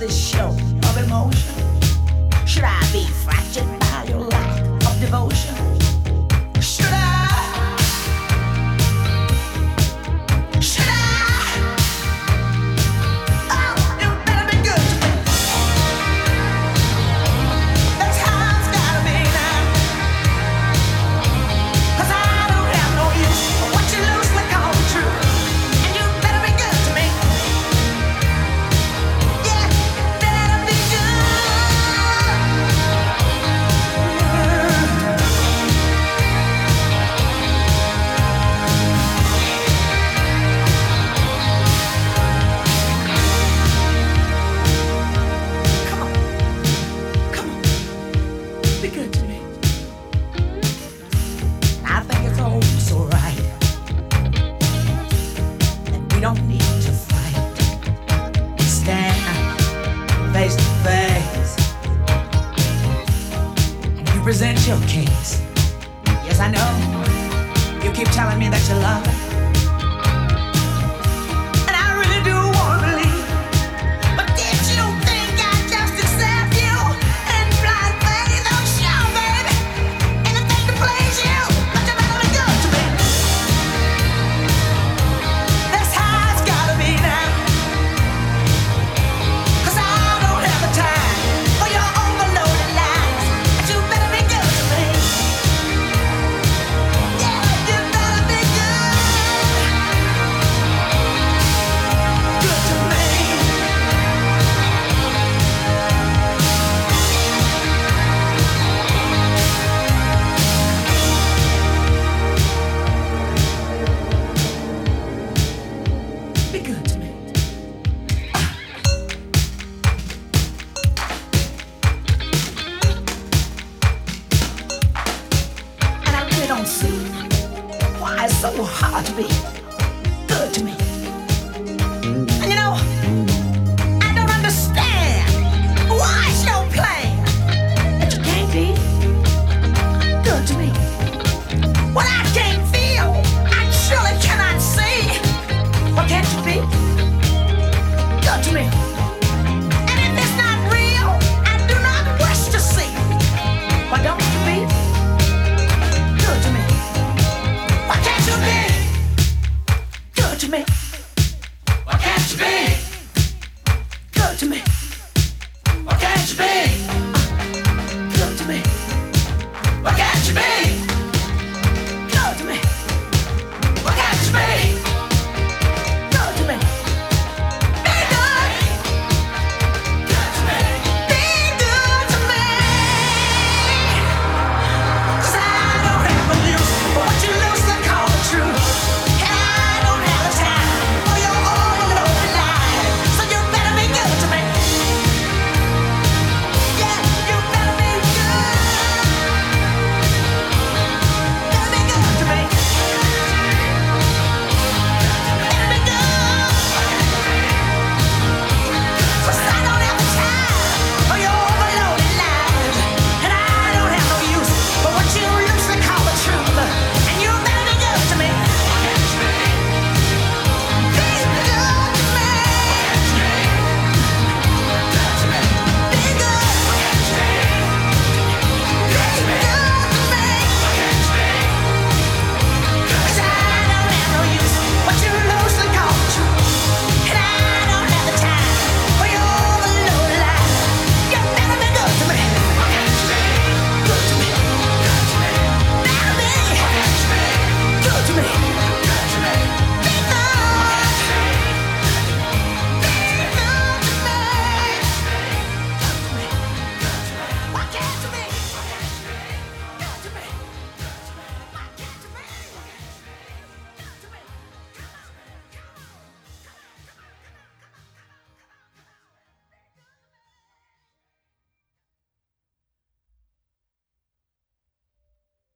this show of emotion? Should I be fractured by your lack of devotion? Should I? Should I? Oh, you better be good to me. That's how it's gotta be now. 'Cause I don't have no use for what you loosely call the truth. And you better be good to me. Yeah, you better be good. Come on, come on, be good to me. I think it's all so right, and we don't need to fight. Stand face to face, and you present your case. Yes, I know you keep telling me that you love me, and I really do want to believe. But did you think I'd just accept you and blind faith? Oh, sure, baby, anything to please you. But you better be good to me. That's how it's gotta be now. 'Cause I don't have the time for your overloaded lies. But you better be good to me. Yeah, you better be good. Good to me. Be good to me. And I really don't see why it's so hard to be good to me.